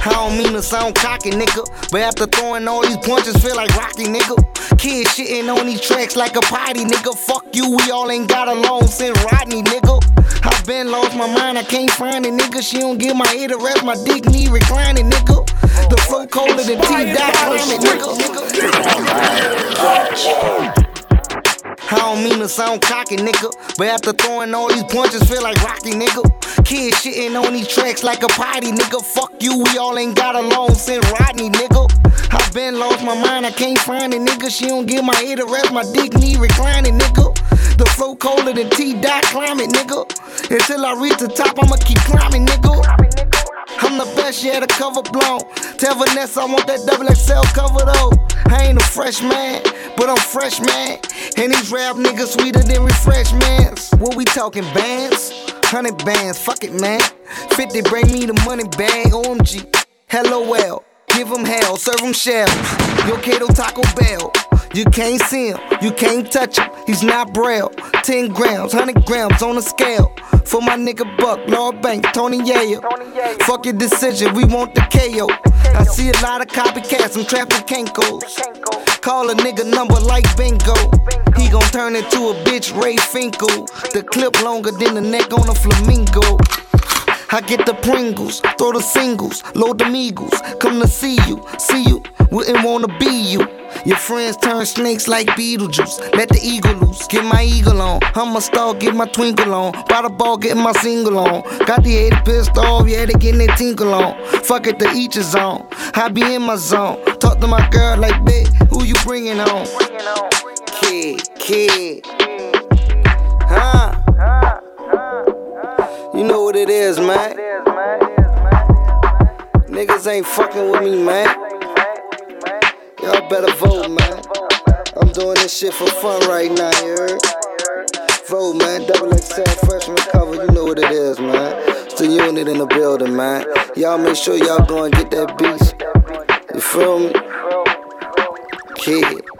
I don't mean to sound cocky, nigga, but after throwing all these punches, feel like Rocky, nigga. Kids shitting on these tracks like a potty, nigga. Fuck you, we all ain't got along since Rodney, nigga. I been lost my mind, I can't find it, nigga. She don't give my head a rest, my dick need reclining, nigga. The flow colder than T-Dot climate, nigga. I don't mean to sound cocky, nigga, but after throwing all these punches, feel like Rocky, nigga. Kids shitting on these tracks like a potty, nigga. Fuck you, we all ain't got along since Rodney, nigga. I been lost my mind, I can't find it, nigga. She don't give my head a rest, my dick need reclining, nigga. The flow colder than T-Dot climate, nigga. Until I reach the top, I'ma keep climbing, nigga. I'm the best, yeah, the cover blown. Tell Vanessa I want that XXL cover though. I ain't a fresh man, but I'm fresh, man. And these rap niggas sweeter than refreshments. What we talking, bands? 100 bands, fuck it, man. 50 bring me the money bag, OMG. LOL, give him hell, serve him shells. Yo, Kato Taco Bell. You can't see him, you can't touch him, he's not braille. 10 grams, 100 grams on the scale. For my nigga Buck, Lord Bank, Tony Yayo. Fuck your decision, we want the KO. I see a lot of copycats, some trapping Kankos. Call a nigga number like bingo. He gon' turn into a bitch, Ray Finkel. The clip longer than the neck on a flamingo. I get the Pringles, throw the singles, load them eagles. Come to see you, wouldn't wanna be you. Your friends turn snakes like Beetlejuice. Let the eagle loose, get my eagle on. I'm a star, get my twinkle on. By the ball, getting my single on. Got the 80 pissed off, yeah, they getting their tinkle on. Fuck it, to each his own. I be in my zone. Talk to my girl like, bitch, who you bringing on? Kid. Huh? You know what it is, man. Niggas ain't fucking with me, man. Y'all better vote, man. I'm doing this shit for fun right now, you heard? Vote, man. XXL freshman cover, you know what it is, man. It's the unit in the building, man. Y'all make sure y'all go and get that beast. You feel me? Kid.